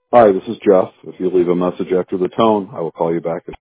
Hi, this is Jeff. If you leave a message after the tone, I will call you back.